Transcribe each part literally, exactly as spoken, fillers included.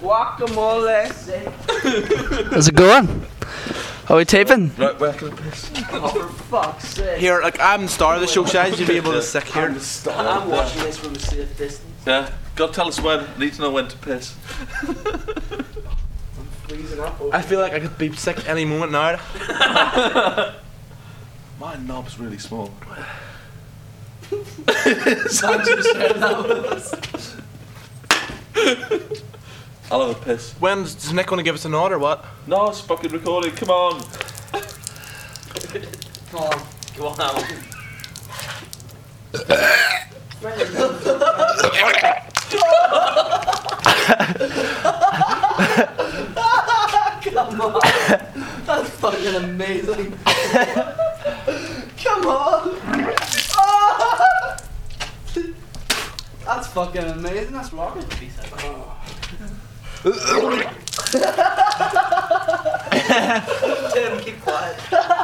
Guacamole. How's it going? Are we taping? Right, where can I piss? Oh, for fuck's sake. Here, like, I'm the star of the show, Shaz. You'll be able to stick here. I'm, I'm watching this from a safe distance. Yeah. God, tell us when. Need to know when to piss. I'm freezing up. Over. I feel like I could be sick any moment now. My knob's really small. Sam just shared that with us. I'll have a piss. When's Nick going to give us an order, what? No, it's fucking recording, come on. Come on. Go on, Alan. Come on. That's fucking amazing. Come on. That's fucking amazing. That's rocking. Tim, keep quiet.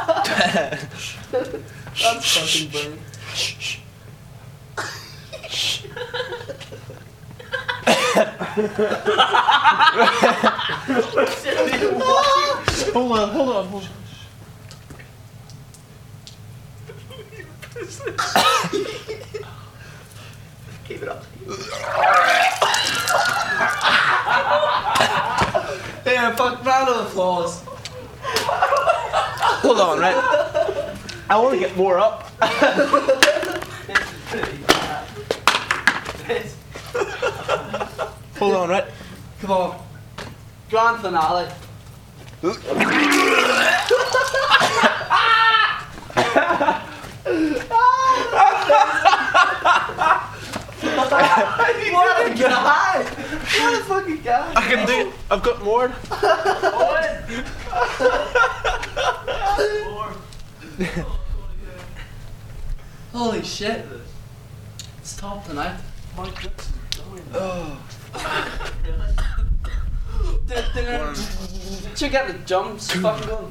That's fucking brilliant. Hold on, hold on, hold on. Keep it up. Yeah, fuck, round of applause. Hold on, right? I want to get more up. Hold on, right? Come on. Grand finale. What a guy! What a fucking guy! I can do it. I've got more. Holy shit. It's top tonight. My goodness. Oh. Check out the jumps. Fucking going.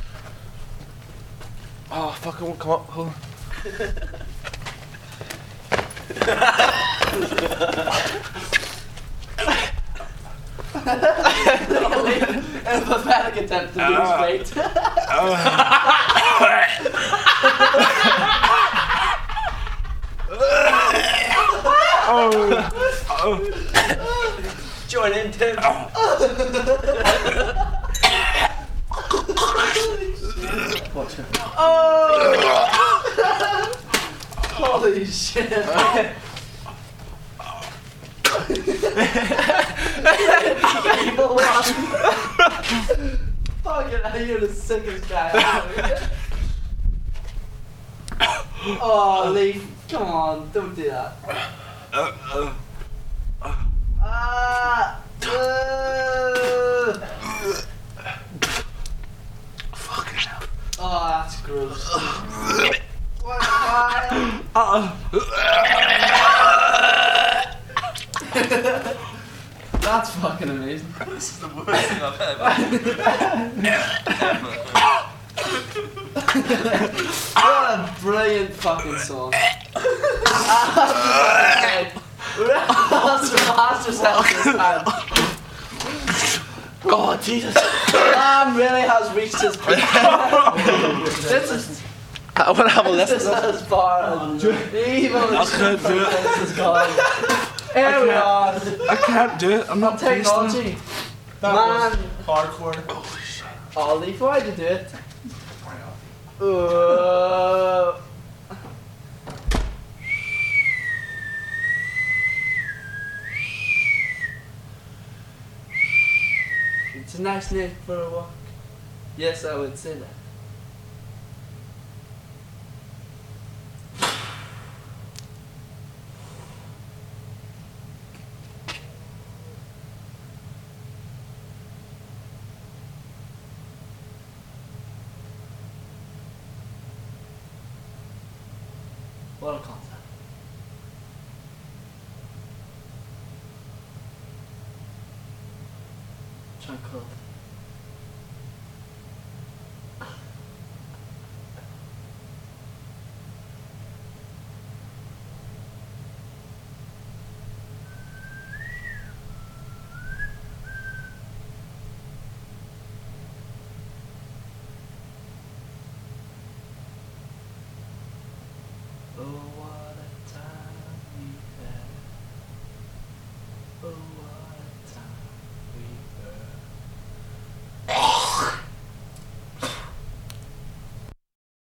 Oh, fuck, I won't come up. Hold on. A pathetic attempt to lose Uh. weight. Oh. Oh. Join in, Tim. Oh! Holy shit. Fucking hell, you're the sickest guy ever. Oh, Lee, come on, don't do that. Ah! Uh, Fucking hell. oh, that's gross. What? Why? Uh-uh. That's fucking amazing. This is the worst thing I've ever. What a brilliant fucking song. That's yourself this time. Oh, Jesus. Man really has reached his peak. This is I want to have a this is listen. as far as the evil I can't do it. this is gone. Here we are. I can't do it. I'm not Technology. Man. hardcore. Holy shit. Oh, Leaf, why'd you do it? Uh, it's a nice night for a walk. Yes, I would say that. What a concept. Tranquil. what a time we had. Oh,